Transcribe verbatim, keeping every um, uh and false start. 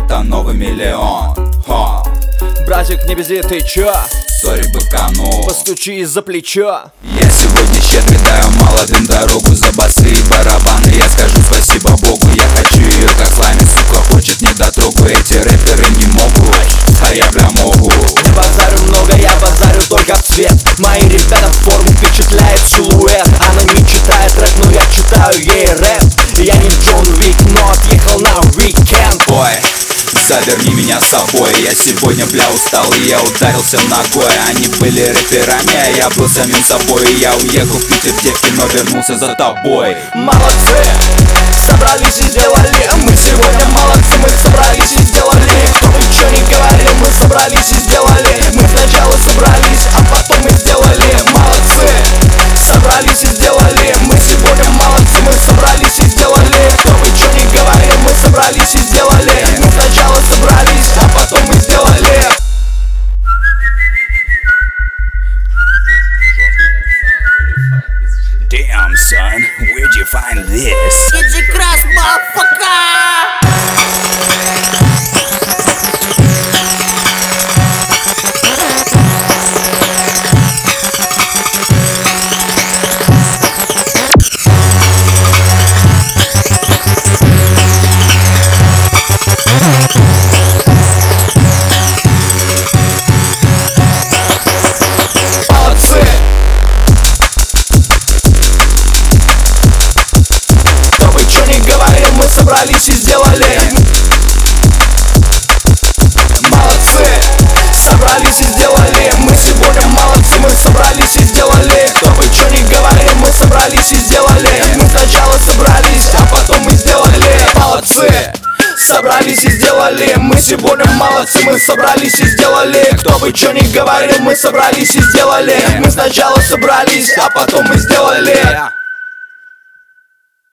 это новый миллион. Ха. Братик, не бези, ты чё? Сори, быканул. Постучи из-за плеча. Я сегодня щедрый, даю молодым дорогу за басы и барабаны. Я скажу спасибо Богу, я хочу ее как слайм, сука хочет недотрогу. Эти рэперы не могут, а я бля могу. Не базарю много, я базарю только в цвет. Мои ребята в форму, впечатляет силуэт. Она не читает рэп, но я читаю ей рэп. Я не Джон Уик, но отъехал на уикенд. Ой, заверни меня с собой. Я сегодня, бля, устал, и я ударился ногой. Они были рэперами, а я был самим собой. И я уехал в Питер, девки, но вернулся за тобой. Молодцы, собрались и сделали. Мы сегодня молодцы, мы собрались и сделали. Кто бы чё ни говорил, мы собрались и сделали. Мы сначала собрались, а потом и сделали. Молодцы, собрались и сделали. Мы сегодня молодцы, мы собрались и сделали. Кто бы чё ни говорил, мы собрались и сделали. Мы сначала собрались, а потом и сделали. Damn, son, where'd you find this? It's a grass, motherfucker! Собрались и сделали. Молодцы, собрались и сделали. Мы сегодня молодцы, мы собрались и сделали. Кто бы чё ни говорил, мы собрались и сделали. Мы сначала собрались, а потом и сделали. Молодцы, собрались и сделали. Мы сегодня молодцы, мы собрались и сделали. Кто бы чё ни говорил, мы собрались и сделали. Мы сначала собрались, а потом и сделали.